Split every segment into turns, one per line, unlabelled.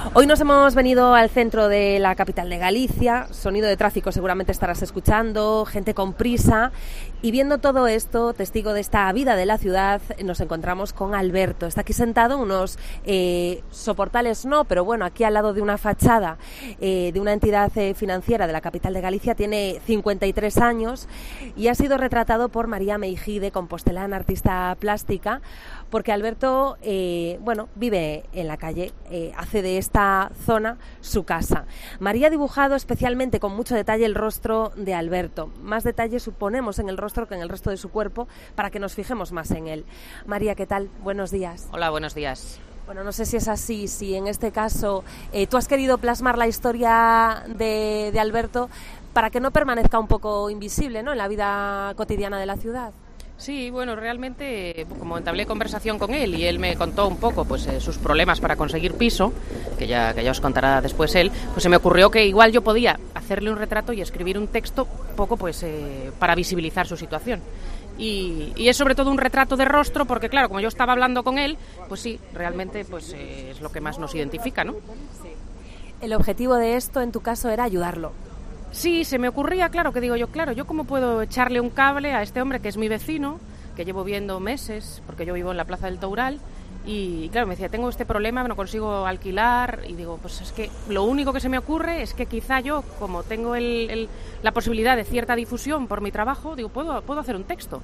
Hoy nos hemos venido al centro de la capital de Galicia, sonido de tráfico seguramente estarás escuchando, gente con prisa, y viendo todo esto, testigo de esta vida de la ciudad, nos encontramos con Alberto. Está aquí sentado en unos soportales, no, pero bueno, aquí al lado de una fachada de una entidad financiera de la capital de Galicia. Tiene 53 años y ha sido retratado por María Meijide, compostelana, artista plástica, porque Alberto, vive en la calle, hace de esta zona su casa. María ha dibujado especialmente con mucho detalle el rostro de Alberto. Más detalle suponemos en el rostro que en el resto de su cuerpo, para que nos fijemos más en él. María, ¿qué tal? Buenos días.
Hola, buenos días.
Bueno, no sé si es así, si en este caso tú has querido plasmar la historia de Alberto para que no permanezca un poco invisible, ¿no?, en la vida cotidiana de la ciudad.
Sí, bueno, realmente, como entablé conversación con él y él me contó un poco sus problemas para conseguir piso, que ya os contará después él, pues se me ocurrió que igual yo podía hacerle un retrato y escribir un texto un poco para visibilizar su situación. Y es sobre todo un retrato de rostro, porque claro, como yo estaba hablando con él, pues sí, realmente es lo que más nos identifica, ¿no?
Sí. El objetivo de esto, en tu caso, era ayudarlo.
Sí, se me ocurría, yo cómo puedo echarle un cable a este hombre que es mi vecino, que llevo viendo meses, porque yo vivo en la Plaza del Toural, y claro, me decía, tengo este problema, no consigo alquilar, y digo, pues es que lo único que se me ocurre es que quizá yo, como tengo la posibilidad de cierta difusión por mi trabajo, digo, puedo hacer un texto,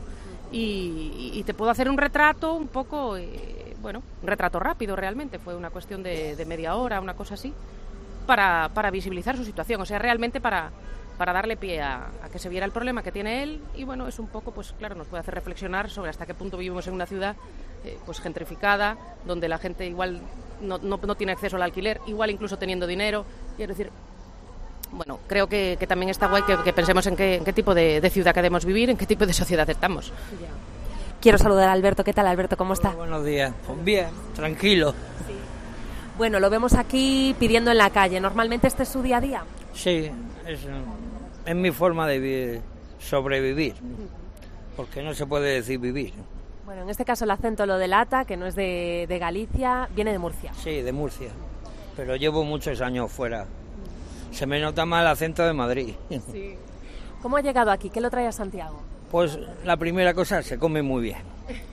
y te puedo hacer un retrato un poco, un retrato rápido realmente, fue una cuestión de media hora, una cosa así, para visibilizar su situación, o sea, realmente para darle pie a que se viera el problema que tiene él, y bueno, es un poco, pues claro, nos puede hacer reflexionar sobre hasta qué punto vivimos en una ciudad gentrificada, donde la gente igual no tiene acceso al alquiler, igual incluso teniendo dinero, y es decir, bueno, creo que también está guay que pensemos en qué tipo de ciudad queremos vivir, en qué tipo de sociedad estamos.
Quiero saludar a Alberto. ¿Qué tal, Alberto? ¿Cómo está?
Buenos días. Pues bien, tranquilo.
Sí. Bueno, lo vemos aquí pidiendo en la calle. ¿Normalmente este es su día a día?
Sí, es mi forma de sobrevivir, porque no se puede decir vivir.
Bueno, en este caso el acento lo delata, que no es de Galicia, viene de Murcia.
Sí, de Murcia, pero llevo muchos años fuera. Se me nota más el acento de Madrid.
Sí. ¿Cómo ha llegado aquí? ¿Qué lo trae a Santiago?
Pues la primera cosa, se come muy bien.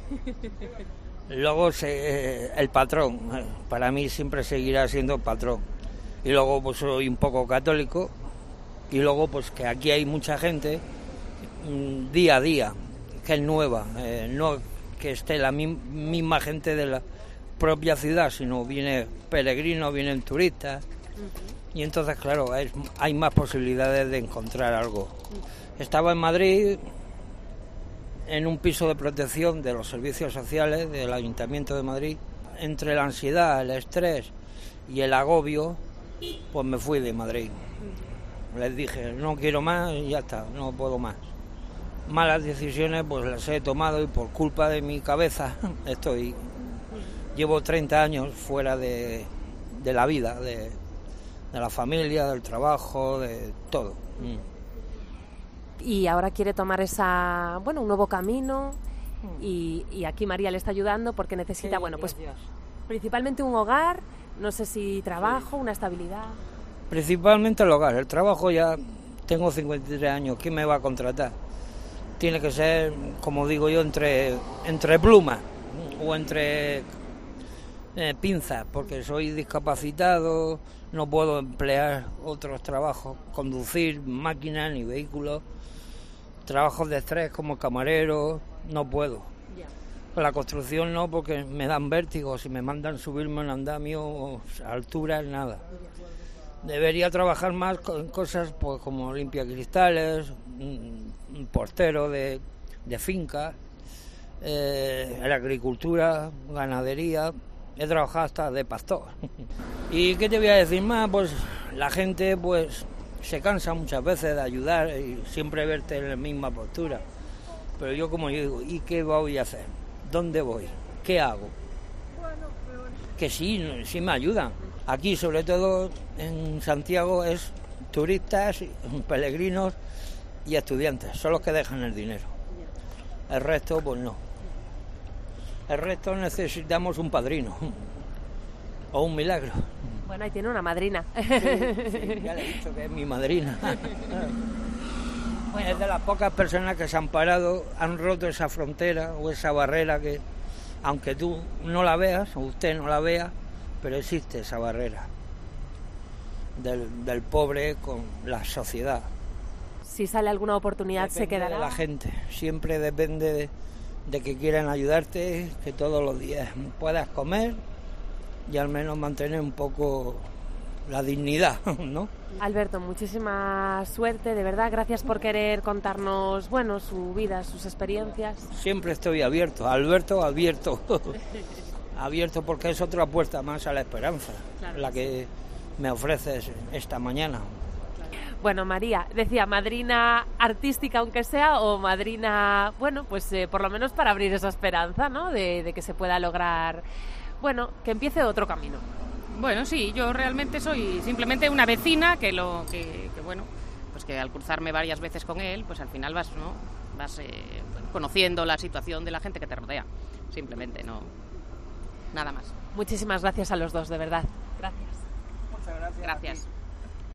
Luego el patrón, para mí siempre seguirá siendo patrón. Y luego pues soy un poco católico, y luego pues que aquí hay mucha gente día a día, que es nueva, no que esté la misma gente de la propia ciudad, sino viene peregrinos, vienen turistas, y entonces claro, hay más posibilidades de encontrar algo. Estaba en Madrid en un piso de protección de los servicios sociales del Ayuntamiento de Madrid. Entre la ansiedad, el estrés y el agobio, pues me fui de Madrid. Les dije, no quiero más y ya está, no puedo más. Malas decisiones pues las he tomado y por culpa de mi cabeza llevo 30 años fuera de la vida, de la familia, del trabajo, de todo.
Y ahora quiere tomar un nuevo camino, y aquí María le está ayudando porque necesita, principalmente un hogar, no sé si trabajo, una estabilidad.
Principalmente el hogar, el trabajo ya tengo 53 años, ¿quién me va a contratar? Tiene que ser, como digo yo, entre plumas o entre pinzas, porque soy discapacitado, no puedo emplear otros trabajos, conducir máquinas ni vehículos, trabajos de estrés como camarero, no puedo. La construcción no, porque me dan vértigo, si me mandan subirme en andamio, alturas, nada. Debería trabajar más en cosas pues como limpiacristales, un portero de finca, en la agricultura, ganadería. He trabajado hasta de pastor. ¿Y qué te voy a decir más? Pues la gente pues se cansa muchas veces de ayudar y siempre verte en la misma postura. Pero yo, como yo digo, ¿y qué voy a hacer? ¿Dónde voy? ¿Qué hago? Que sí me ayudan. Aquí, sobre todo en Santiago, es turistas, peregrinos y estudiantes. Son los que dejan el dinero. El resto, pues no. El resto necesitamos un padrino o un milagro.
Bueno, ahí tiene una madrina.
Sí, ya le he dicho que es mi madrina. Bueno. Es de las pocas personas que se han parado, han roto esa frontera o esa barrera que, aunque tú no la veas o usted no la vea, pero existe esa barrera del pobre con la sociedad.
Si sale alguna oportunidad, depende, se quedará.
De la gente, siempre depende de que quieran ayudarte, que todos los días puedas comer y al menos mantener un poco la dignidad, ¿no?
Alberto, muchísima suerte, de verdad, gracias por querer contarnos, bueno, su vida, sus experiencias.
Siempre estoy abierto, Alberto, abierto, abierto porque es otra puerta más a la esperanza, claro, la que me ofreces esta mañana.
Bueno, María, decía, madrina artística aunque sea, o madrina, bueno, pues por lo menos para abrir esa esperanza, ¿no? De que se pueda lograr, bueno, que empiece otro camino.
Bueno, sí, yo realmente soy simplemente una vecina que bueno, pues que al cruzarme varias veces con él, pues al final vas conociendo la situación de la gente que te rodea. Simplemente, no, nada más.
Muchísimas gracias a los dos, de verdad. Gracias.
Muchas gracias.
Gracias.